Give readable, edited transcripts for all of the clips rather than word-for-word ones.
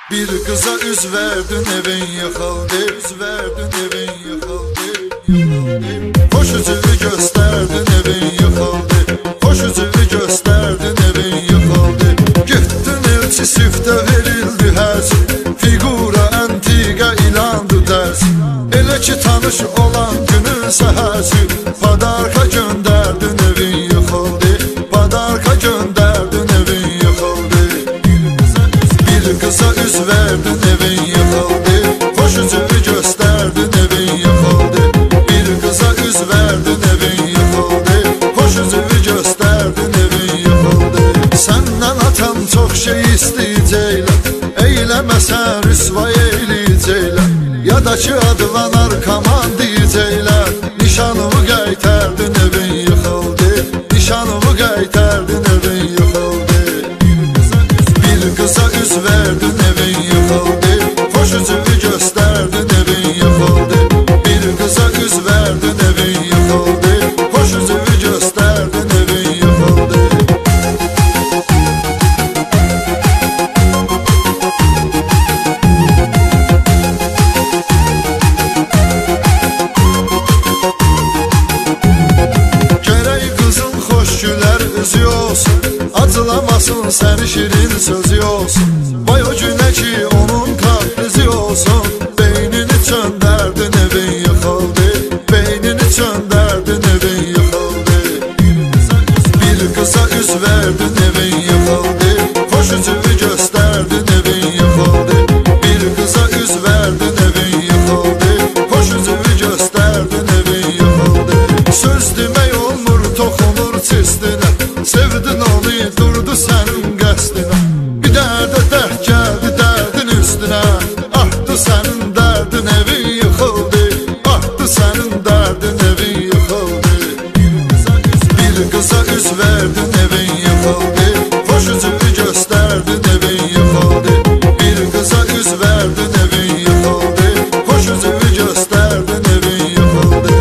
Bir kıza üz verdin, evin yıkıldı. Üz verdin, evin yıkıldı. Hoş üzüğü gösterdin, evin yıkıldı. Hoş üzüğü gösterdin, evin yıkıldı. Gittin elçi sifte verildi həz. Figura antiqa ilandı dərs. Elə ki tanış olan günün səhəsi. Padarka göndərdin, evin yıkıldı. Padarka göndərdin, evin yıkıldı. Bir kıza üz verdin, evin yıkıldı. Hoş üzüğü gösterdin, evin yıkıldı. Bir kıza üz verdin, evin yıkıldı. Hoş üzüğü gösterdin, evin yıkıldı. Senden atan çok şey isteyecekler. Eyleməsən rüsvay eyleyecekler. Ya da ki adılan arkaman diyecekler. Nişanımı qaytardın, evin yıkıldı. Nişanımı qaytardın, evin yıkıldı. Bir kıza üz verdin, evin yıkıldı. Hoş üzüğü gösterdin, evin yıkıldı. Bir kıza üz verdin, evin yıkıldı. Hoş üzüğü gösterdin, evin yıkıldı. Gerek kızın hoş güler üzü olsun. Acılamasın seni şirin sözü olsun. Vay o güne ki onun kaprizi olsun. Beynini çönderdin, evin yıkıldı. Beynini çönderdin, evin yıkıldı. Bir kıza üz verdin, evin yıkıldı. Hoş üzüğü gösterdin, evin yıkıldı. Bir kıza üz verdin, evin yıkıldı. Hoş üzüğü gösterdin, evin yıkıldı. Söz demək olmur, toxunur çistinə. Sevdin onu, durdu sənin qəsdinə. Bir dərdə dərd gəldi dərdin üstünə. Artdı sənin dərdin, evin yıkıldı. Artdı sənin dərdin, evin yıkıldı. Bir kıza üz verdin, evin yıkıldı. Hoş üzüğü gösterdin, evin yıkıldı. Bir kıza üz verdin, evin yıkıldı. Hoş üzüğü gösterdin, evin yıkıldı.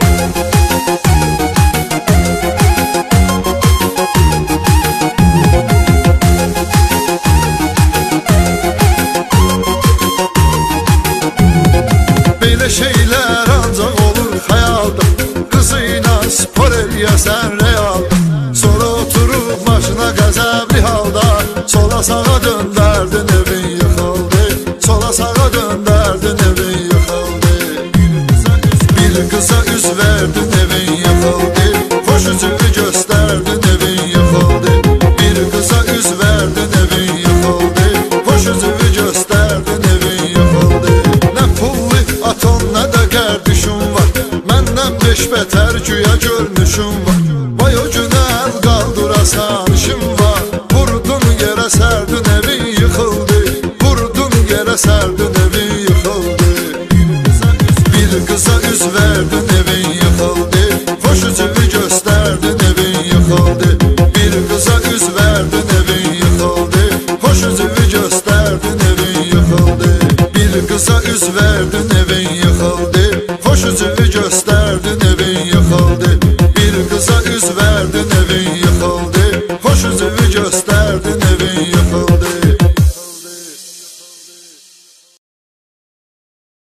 Belə şeylər ancaq olur xəyalda. Qızıyla spor eləyəsən realda. Sonra oturub maşına qəzəbli halda. Sola sağa döndərdin, evin yıkıldı. Sola sağa döndərdin, evin yıkıldı. Bir kıza üz verdin, evin yıkıldı. Hoş üzüğü gösterdin, evin yıkıldı. Bir kıza üz verdin, evin yıkıldı. Hoş üzüğü gösterdin, evin yıkıldı. Nə pullu aton, nə də qərdişim var. Məndən beş bətər güya görmüşüm var. Vay o günə əl qaldırasan işim var. Vurdun yerə sərdin, evin yıkıldı. Vurdun yerə sərdin, evin yıkıldı. Bir kıza üz verdin, evin yıkıldı. Hoş üzüğü gösterdin, evin yıkıldı. Bir kıza üz verdin, evin yıkıldı. Hoş üzüğü gösterdin, evin yıkıldı. Bir kıza üz verdin, evin yıkıldı. Hoş üzüğü gösterdin, evin yıkıldı.